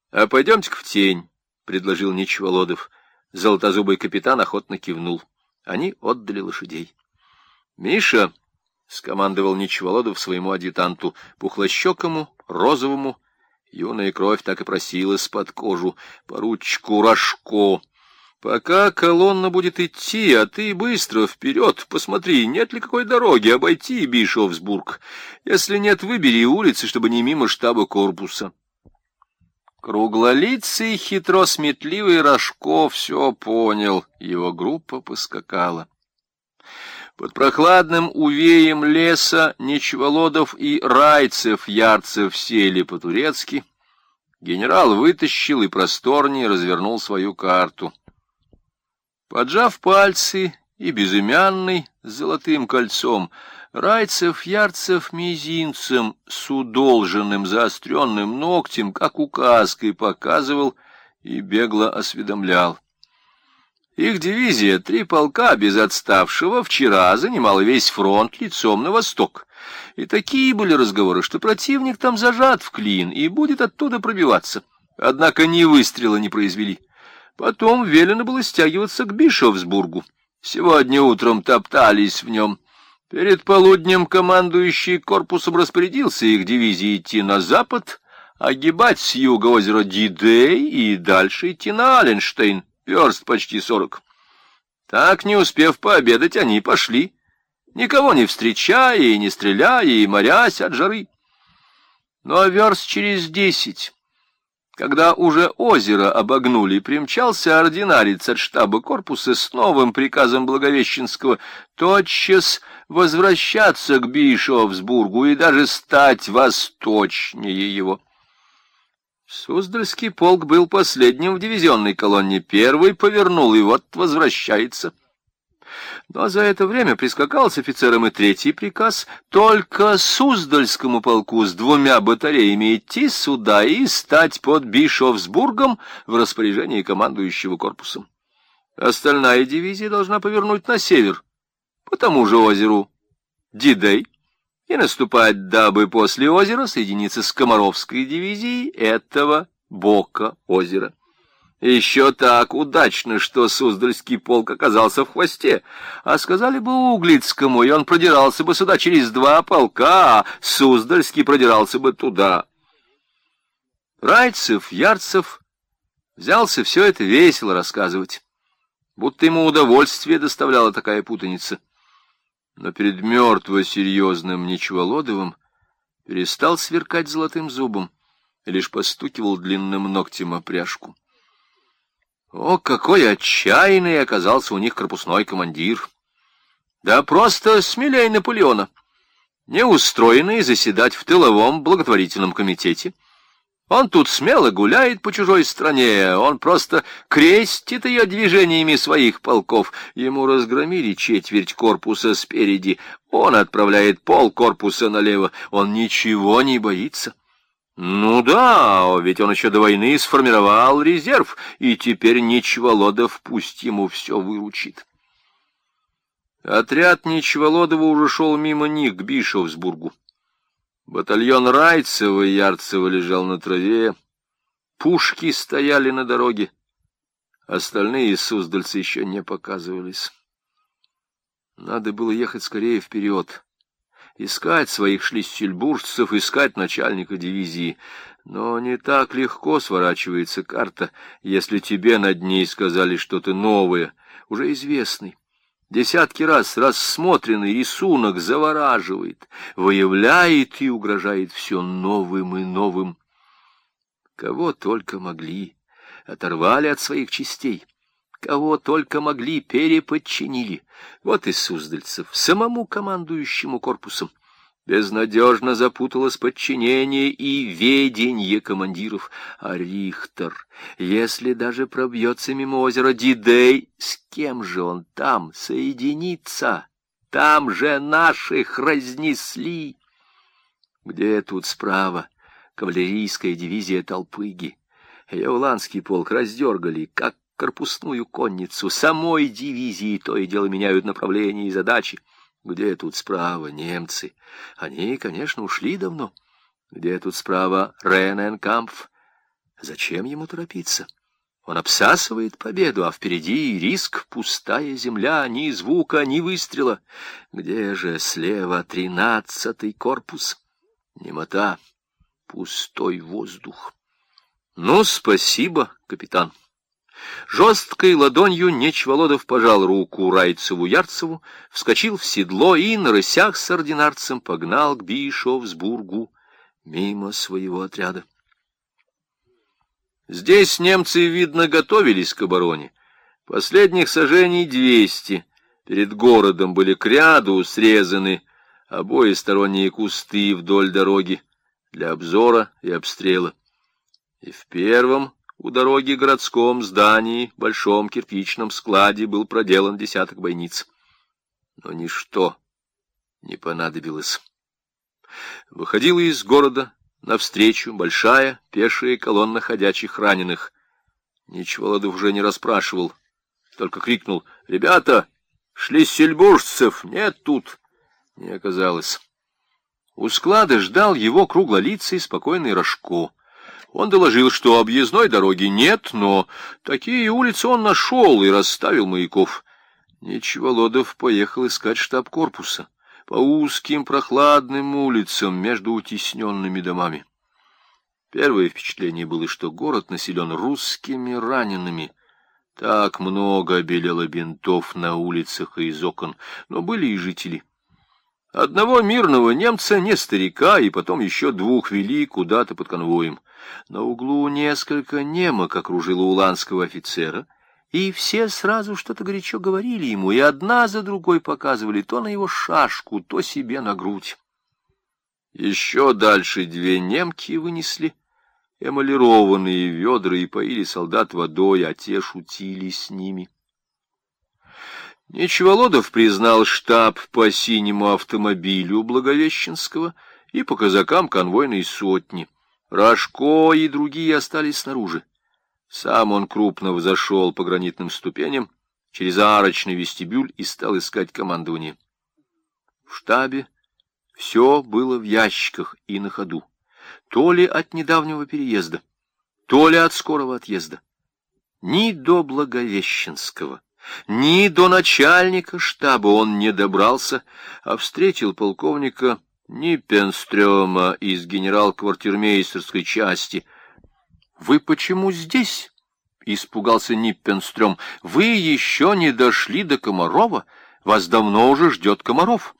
— А пойдемте-ка в тень, — предложил Нечеволодов. Золотозубый капитан охотно кивнул. Они отдали лошадей. — Миша, — скомандовал Нечеволодов своему адъютанту, пухлощекому, розовому, юная кровь так и просилась под кожу, поручику Рожко. — Пока колонна будет идти, а ты быстро вперед, посмотри, нет ли какой дороги обойти Бишофсбург. Если нет, выбери улицы, чтобы не мимо штаба корпуса. Круглолицый, хитросметливый Рожко все понял, его группа поскакала. Под прохладным увеем леса Нечеволодов и Райцев-Ярцев сели по-турецки. Генерал вытащил и просторнее развернул свою карту. Поджав пальцы и безымянный с золотым кольцом, Райцев-Ярцев мизинцем с удолженным заостренным ногтем, как указкой, показывал и бегло осведомлял. Их дивизия, 3 полка без отставшего, вчера занимала весь фронт лицом на восток. И такие были разговоры, что противник там зажат в клин и будет оттуда пробиваться. Однако ни выстрела не произвели. Потом велено было стягиваться к Бишофсбургу. Сегодня утром топтались в нем. Перед полуднем командующий корпусом распорядился их дивизии идти на запад, огибать с юга озеро Дидей и дальше идти на Аленштейн, верст почти 40. Так, не успев пообедать, они пошли, никого не встречая и не стреляя, и морясь от жары. Но верст через 10... Когда уже озеро обогнули, примчался ординарец от штаба корпуса с новым приказом Благовещенского тотчас возвращаться к Бишофсбургу и даже стать восточнее его. Суздальский полк был последним в дивизионной колонне, первый повернул и вот возвращается. Но за это время прискакал с офицером и 3-й приказ только Суздальскому полку с 2 батареями идти сюда и стать под Бишофсбургом в распоряжении командующего корпусом. Остальная дивизия должна повернуть на север, по тому же озеру Дидей, и наступать, дабы после озера соединиться с Комаровской дивизией этого бока озера. Еще так удачно, что Суздальский полк оказался в хвосте. А сказали бы Углицкому, и он продирался бы сюда через 2 полка, а Суздальский продирался бы туда. Райцев-Ярцев взялся все это весело рассказывать, будто ему удовольствие доставляла такая путаница. Но перед мертво-серьезным Нечеволодовым перестал сверкать золотым зубом и лишь постукивал длинным ногтем о пряжку. О, какой отчаянный оказался у них корпусной командир! Да просто смелей Наполеона, не устроенный заседать в тыловом благотворительном комитете. Он тут смело гуляет по чужой стране, он просто крестит ее движениями своих полков. Ему разгромили 1/4 корпуса спереди, он отправляет полкорпуса налево, он ничего не боится. Ну да, ведь он еще до войны сформировал резерв, и теперь Нечеволодов пусть ему все выручит. Отряд Нечеволодова уже шел мимо них к Бишофсбургу. Батальон Райцева и Ярцева лежал на траве, пушки стояли на дороге, остальные суздальцы еще не показывались. Надо было ехать скорее вперед, искать своих шлиссельбуржцев, искать начальника дивизии. Но не так легко сворачивается карта, если тебе над ней сказали что-то новое, уже известный. Десятки раз рассмотренный рисунок завораживает, выявляет и угрожает все новым и новым. Кого только могли, оторвали от своих частей, кого только могли, переподчинили. Вот и суздальцев самому командующему корпусом. Безнадежно запуталось подчинение и ведение командиров. А Рихтер, если даже пробьется мимо озера Дидей, с кем же он там соединится? Там же наших разнесли. Где тут справа кавалерийская дивизия Толпыги? Ее уланский полк раздергали, как корпусную конницу. Самой дивизии то и дело меняют направление и задачи. Где тут справа немцы? Они, конечно, ушли давно. Где тут справа Рененкампф? Зачем ему торопиться? Он обсасывает победу, а впереди риск, пустая земля, ни звука, ни выстрела. Где же слева 13-й корпус? Немота, пустой воздух. Ну, спасибо, капитан. Жесткой ладонью Нечволодов пожал руку Райцеву-Ярцеву, вскочил в седло и на рысях с ординарцем погнал к Бишофсбургу мимо своего отряда. Здесь немцы, видно, готовились к обороне. Последних сажений 200. Перед городом были к ряду срезаны обоесторонние кусты вдоль дороги для обзора и обстрела. И в первом у дороги городском здании, большом кирпичном складе, был проделан 10 бойниц. Но ничто не понадобилось. Выходила из города навстречу большая пешая колонна ходячих раненых. Нечволодов уже не расспрашивал, только крикнул: «Ребята, шлиссельбуржцев нет тут!» Не оказалось. У склада ждал его круглолицый спокойный Рожко. Он доложил, что объездной дороги нет, но такие улицы он нашел и расставил маяков. Нечволодов поехал искать штаб корпуса по узким прохладным улицам между утесненными домами. Первое впечатление было, что город населен русскими ранеными. Так много белело бинтов на улицах и из окон, но были и жители. Одного мирного немца, не старика, и потом еще 2 вели куда-то под конвоем. На углу несколько немок окружило уланского офицера, и все сразу что-то горячо говорили ему, и одна за другой показывали то на его шашку, то себе на грудь. Еще дальше 2 немки вынесли эмалированные ведра и поили солдат водой, а те шутили с ними. Нечволодов признал штаб по синему автомобилю Благовещенского и по казакам конвойной сотни. Рожко и другие остались снаружи. Сам он крупно взошел по гранитным ступеням через арочный вестибюль и стал искать командование. В штабе все было в ящиках и на ходу. То ли от недавнего переезда, то ли от скорого отъезда. Ни до Благовещенского, ни до начальника штаба он не добрался, а встретил полковника Ниппенстрёма из генерал-квартирмейстерской части. — Вы почему здесь? — испугался Ниппенстрём. — Вы еще не дошли до Комарова? Вас давно уже ждет Комаров.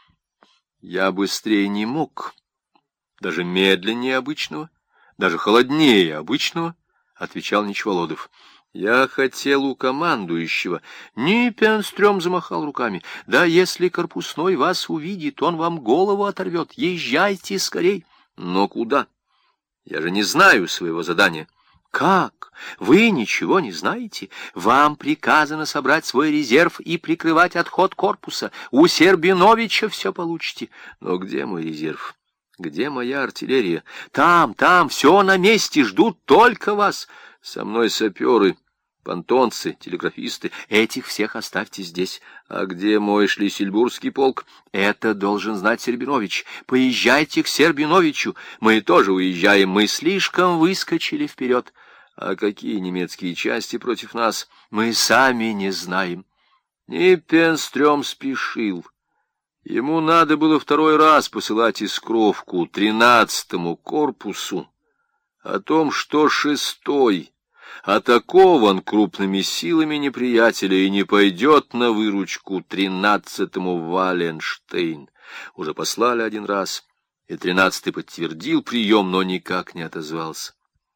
— Я быстрее не мог, даже медленнее обычного, даже холоднее обычного, — отвечал Нечволодов. Я хотел у командующего. Ниппенстрём замахал руками. Да если корпусной вас увидит, он вам голову оторвет. Езжайте скорей. Но куда? Я же не знаю своего задания. Как? Вы ничего не знаете? Вам приказано собрать свой резерв и прикрывать отход корпуса. У Сербиновича все получите. Но где мой резерв? Где моя артиллерия? Там, все на месте, ждут только вас. Со мной саперы, понтонцы, телеграфисты. Этих всех оставьте здесь. А где мой шлиссельбургский полк? Это должен знать Сербинович. Поезжайте к Сербиновичу. Мы тоже уезжаем. Мы слишком выскочили вперед. А какие немецкие части против нас? Мы сами не знаем. Ниппенстрём спешил. Ему надо было 2-й раз посылать искровку 13-му корпусу о том, что 6-й атакован крупными силами неприятеля и не пойдет на выручку 13-му Валенштейн. Уже послали 1 раз, и 13-й подтвердил прием, но никак не отозвался.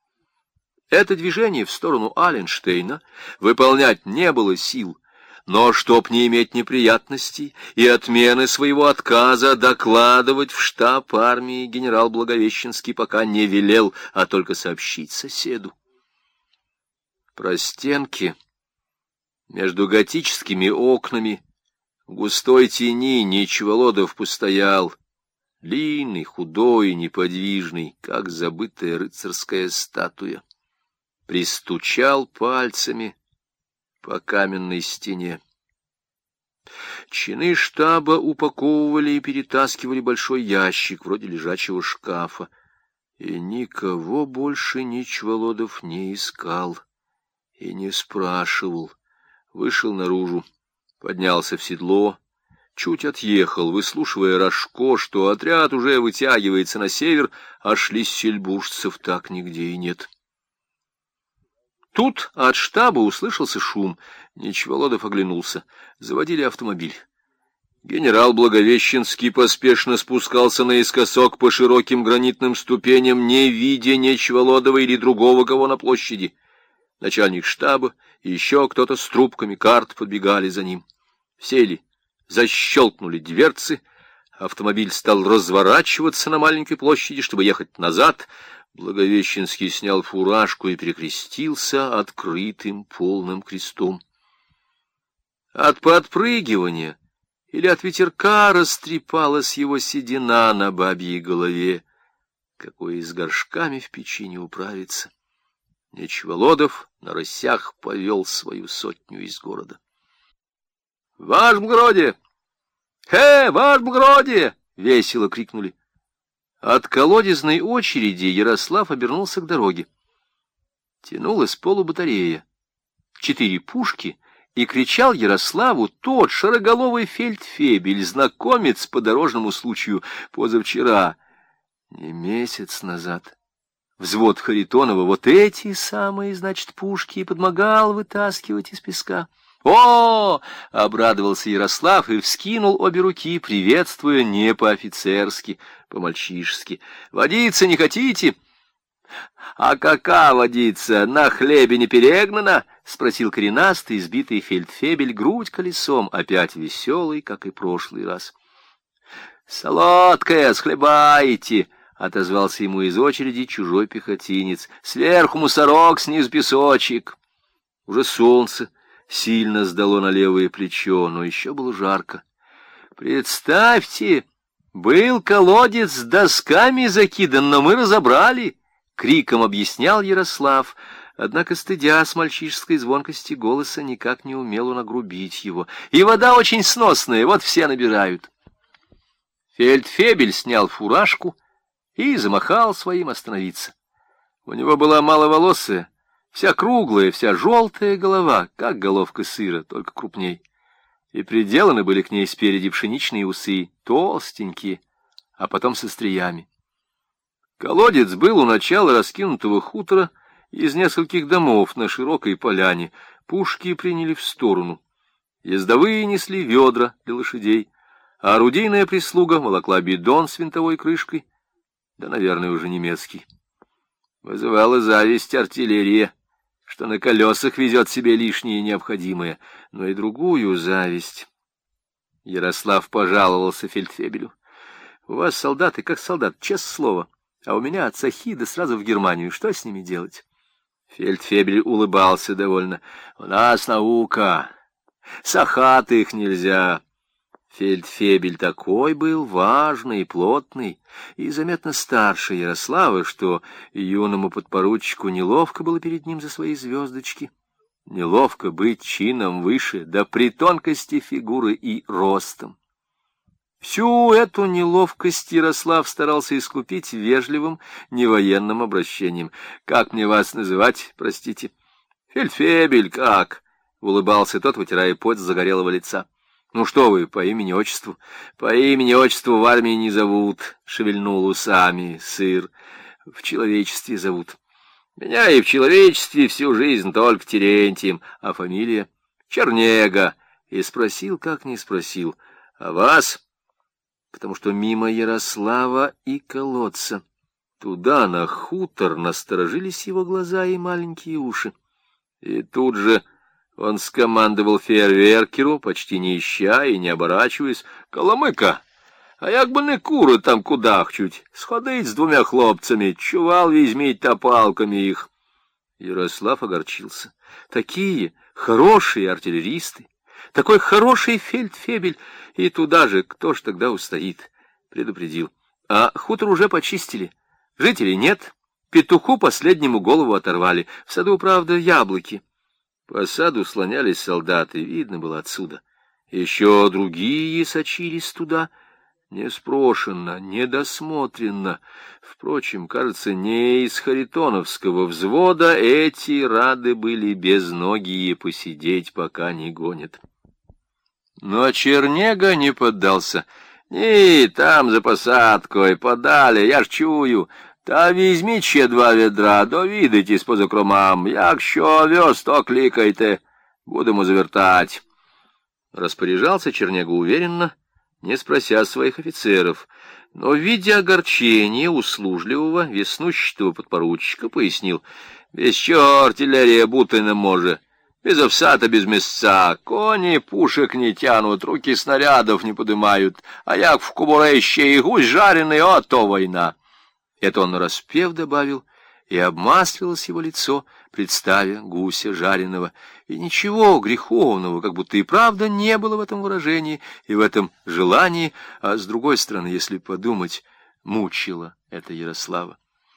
Это движение в сторону Аленштейна выполнять не было сил, но, чтоб не иметь неприятностей и отмены своего отказа, докладывать в штаб армии генерал Благовещенский пока не велел, а только сообщить соседу. Простенки между готическими окнами густой тени Нечволодов постоял, длинный, худой, неподвижный, как забытая рыцарская статуя. Пристучал пальцами по каменной стене. Чины штаба упаковывали и перетаскивали большой ящик, вроде лежачего шкафа. И никого больше Ничволодов не искал и не спрашивал. Вышел наружу, поднялся в седло, чуть отъехал, выслушивая Рожко, что отряд уже вытягивается на север, а шлиссельбуржцев так нигде и нет. Тут от штаба услышался шум. Ничволодов оглянулся. Заводили автомобиль. Генерал Благовещенский поспешно спускался наискосок по широким гранитным ступеням, не видя Ничволодова или другого кого на площади. Начальник штаба и еще кто-то с трубками карт подбегали за ним. Сели, защелкнули дверцы, автомобиль стал разворачиваться на маленькой площади, чтобы ехать назад. Благовещенский снял фуражку и перекрестился открытым полным крестом. От подпрыгивания или от ветерка растрепалась его седина на бабьей голове, какой и с горшками в печи не управится. Ничволодов на рысях повел свою сотню из города. — Ваш благородие! Ваш благородие! — весело крикнули. От колодезной очереди Ярослав обернулся к дороге. Тянулась полубатарея, 4 пушки, и кричал Ярославу тот широголовый фельдфебель, знакомец по дорожному случаю позавчера, не месяц назад. Взвод Харитонова вот эти самые, значит, пушки и подмогал вытаскивать из песка. «О!» — обрадовался Ярослав и вскинул обе руки, приветствуя не по-офицерски, по-мальчишески. «Водиться не хотите?» «А кака водица? На хлебе не перегнана?» — спросил коренастый, избитый фельдфебель, грудь колесом, опять веселый, как и прошлый раз. «Солодкая, схлебаете!» — отозвался ему из очереди чужой пехотинец. «Сверху мусорок, снизу песочек». Уже солнце сильно сдало на левое плечо, но еще было жарко. «Представьте, был колодец с досками закидан, но мы разобрали!» — криком объяснял Ярослав, однако, стыдя с мальчишеской звонкости голоса, никак не умел он огрубить его. «И вода очень сносная, вот все набирают». Фельдфебель снял фуражку и замахал своим остановиться. У него была маловолосая, вся круглая, вся желтая голова, как головка сыра, только крупней. И приделаны были к ней спереди пшеничные усы, толстенькие, а потом со стриями. Колодец был у начала раскинутого хутора из нескольких домов на широкой поляне. Пушки приняли в сторону. Ездовые несли ведра для лошадей, а орудийная прислуга волокла бидон с винтовой крышкой, да, наверное, уже немецкий. Вызывала зависть артиллерия, что на колесах везет себе лишнее необходимое, но и другую зависть. Ярослав пожаловался фельдфебелю. «У вас солдаты как солдат, честное слово, а у меня от Сахида сразу в Германию. Что с ними делать?» Фельдфебель улыбался довольно. «У нас наука. Сахат их нельзя». Фельдфебель такой был важный, плотный и заметно старше Ярослава, что юному подпоручику неловко было перед ним за свои звездочки. Неловко быть чином выше, да при тонкости фигуры и ростом. Всю эту неловкость Ярослав старался искупить вежливым, невоенным обращением. «Как мне вас называть, простите?» «Фельдфебель, как?» — улыбался тот, вытирая пот с загорелого лица. «Ну что вы, по имени-отчеству?» «По имени-отчеству в армии не зовут», — шевельнул усами сыр. «В человечестве зовут». «Меня и в человечестве всю жизнь только Терентием, а фамилия?» «Чернега». И спросил, как не спросил. «А вас?» Потому что мимо Ярослава и колодца, туда, на хутор, насторожились его глаза и маленькие уши. И тут же он скомандовал фейерверкеру, почти не ища и не оборачиваясь: «Коломыка, а як бы не кури там кудахчуть, сходить с 2 хлопцами, чувал візьміть та палками их». Ярослав огорчился. Такие хорошие артиллеристы, такой хороший фельдфебель, и туда же, кто ж тогда устоит, предупредил. А хутор уже почистили, жителей нет, петуху последнему голову оторвали, в саду, правда, яблоки. По саду слонялись солдаты, видно было отсюда. Еще другие сочились туда. неспрошенно, недосмотренно. Впрочем, кажется, не из харитоновского взвода эти рады были безногие посидеть, пока не гонят. Но Чернега не поддался. «Не, там за посадкой, подали, я ж чую. Та візьміть ще 2 відра, довідайтесь по закромам. Якщо вез, то кликайте, будемо завертать». Распоряжался Чернега уверенно, не спрося своих офицеров, но, видя огорчение услужливого, веснущатого подпоручика, пояснил: «Без чего артиллерия будто не может, без овса-то без мясца, кони пушек не тянут, руки снарядов не подымают, а як в кобуре еще и гусь жареный, а то война». Это он нараспев добавил, и обмаслилось его лицо, представя гуся жареного, и ничего греховного, как будто и правда не было в этом выражении и в этом желании, а с другой стороны, если подумать, мучило это Ярослава.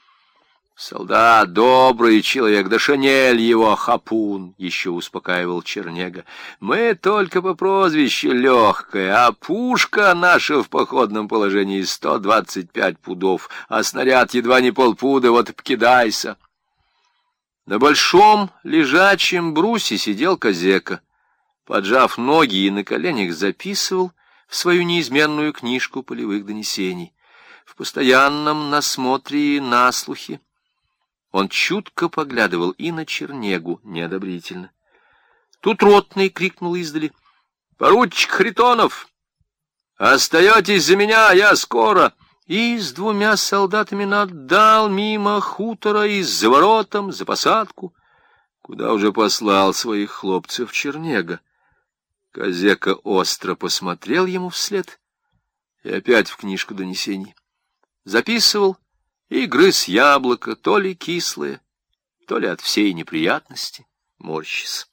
«Солдат добрый человек, да шинель его хапун», — еще успокаивал Чернега. «Мы только по прозвищу легкая, а пушка наша в походном положении 125 пудов, а снаряд едва не полпуда, вот и покидайся». На большом лежачем брусе сидел Козека, поджав ноги и на коленях записывал в свою неизменную книжку полевых донесений. В постоянном насмотре и наслухе он чутко поглядывал и на Чернегу неодобрительно. Тут ротный крикнул издали: «Поручик Харитонов! Остаетесь за меня, я скоро!» И с 2 солдатами наддал мимо хутора и за воротом, за посадку, куда уже послал своих хлопцев Чернега. Козека остро посмотрел ему вслед и опять в книжку донесений. Записывал и грыз яблоко, то ли кислое, то ли от всей неприятности, морщись.